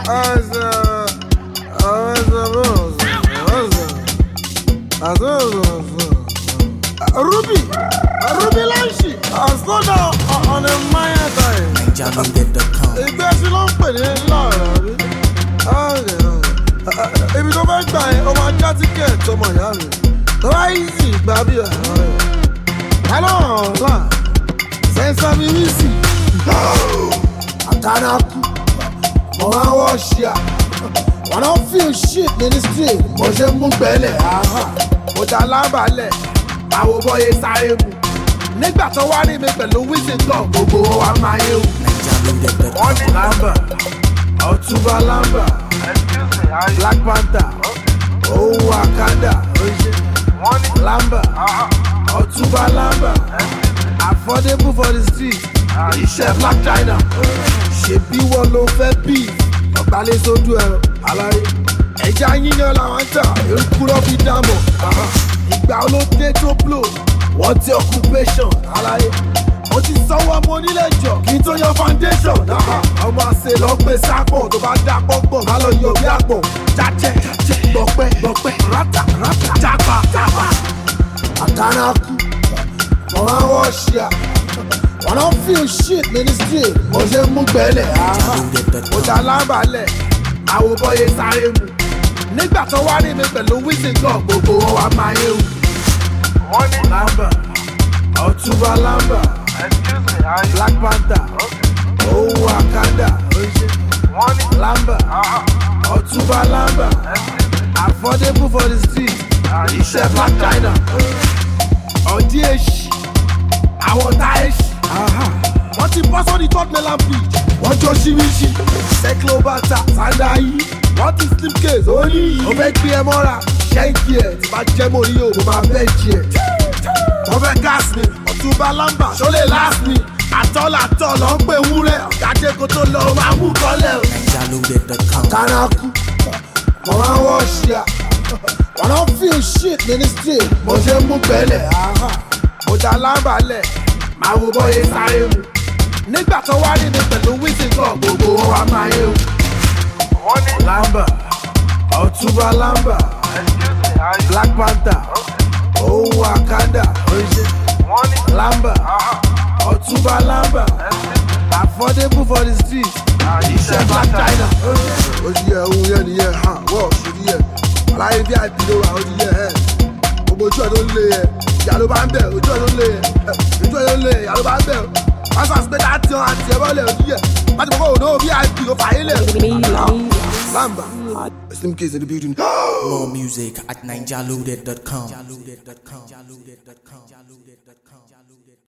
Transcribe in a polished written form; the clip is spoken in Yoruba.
Ruby Lanshi, slow down on a minor time. NigerLoaded.com. Ìgbésí ló ń pè ní lọ́ọ̀rọ̀ rí. Ibi tó fẹ́ gbà yẹn, ó máa já tíkẹ̀ẹ̀tì ọmọ ìyá mi. Tó bá easy gbà bí ọ̀rọ̀ rẹ̀. Hello, ọ̀la, sẹ́ńsà mi rí sí. Àtàràkù, mo máa ń wọ́ ṣíà. Wọ́n náà feel shit ní ní street. Mo ṣe mú gbẹ́lẹ̀, mo dá lábàálẹ̀. Àwọn bọ́yé sáré mu. Nígbà tó wá rí mi pẹ̀lú wíṣìn kan, gbogbo wa máa yé o. Wọ́n ní Lamba, Ọ̀túnba Lamba, Black Panther, òun Wakanda, wọ́n ní Lamba, Ọ̀túnba Lamba, affordable for the street, iṣẹ́ Black China, ṣèbí wọ́n ló fẹ́ bí, ọ̀gbálẹ̀ sójú ẹ̀rọ, aláyé, ẹja yíyan làwọn ń tà, èrúkúrọ́ fi dámọ̀, ìgbà olóde tó blow. Wọ́n ti occupation aláyé. Mo ti sanwó ọmọ onílé jọ kí n tó yan foundation. Ọmọ àṣẹ lọ gbé sápò tó bá dá pọ́npọ́n. Má lọ yọ bí àpò. Jájẹ́ gbọ̀pẹ́ rátà jápa. Àtàràkù, mo máa ń wọ́ ṣíà. Wọ́n náà feel shit ní ní street. Mo ṣe mú gbẹ́lẹ̀. Mo dá lábàálẹ̀. Àwọn bọ́yé sáré mu. Nígbà tó wá rí mi pẹ̀lú wíṣìn kan, gbogbo wa máa yé o. Wọ́n ní Lamba, Ọ̀túnba Lamba, Black Panther, òun Wakanda, wọ́n ní Lamba, Ọ̀túnba Lamba, affordable for the street, iṣẹ́ Black China, ọ̀dí èṣì, àwọn tá èṣì, wọ́n ti bọ́ sórí third mainland bridge, wọ́n jọ ṣíríṣi, Seklo Bata, Sandayi, wọ́n ti slip case, ó ní yìí, ó fẹ́ gbé ẹ mọ́ra. Ṣẹ́ǹkì ẹ̀ tí bá jẹ́ mo rí o, mo máa bẹ́ẹ̀jì ẹ̀. Wọ́n fẹ́ gas mi, Ọ̀túnba Lamba, ṣó lè last mi. Àtọ́làtọ̀ lọ ń pè wúrẹ́, ọ̀gáde kó tó lọ, ó máa mú kọ́lẹ̀ o. NigerLoaded.com. Àtàràkù, mo máa ń wọ́ ṣíà. Wọ́n náà feel shit ní ní street. Mo ṣe mú gbẹ́lẹ̀, mo dá lábàálẹ̀. Máa wo bọ́yé sáré mu. Nígbà tó wá rí mi pẹ̀lú wíṣìn kan, gbogbo wa máa yé o. Wọ́n ní Lamba, Ọ̀túnba Lamba, Black Panther, òun Wakanda, wọ́n ní Lamba, Ọ̀túnba Lamba, affordable for the street, iṣẹ́ Black China. Ó ti yẹ ohun yẹn nìyẹn, wọ́ọ̀ ṣe ti yẹ, aláyé VIP ló wà, ó ti yẹ ẹ̀. Gbogbo ojú ẹ̀ ló ń lé yẹ, ìyá ló bá ń bẹ̀, ojú ẹ̀ ló ń lé yẹ, ojú ẹ̀ ló ń lé yẹ, ìyá ló bá ń bẹ̀. Wọ́n sọ pé láti hàn àti ẹ̀bọ́ lẹ̀, ó ti yẹ. Láti mọ̀ kó òun náà VIP ló fà yín lẹ̀. Lamba. Slim case in the building. More music at NigerLoaded.com.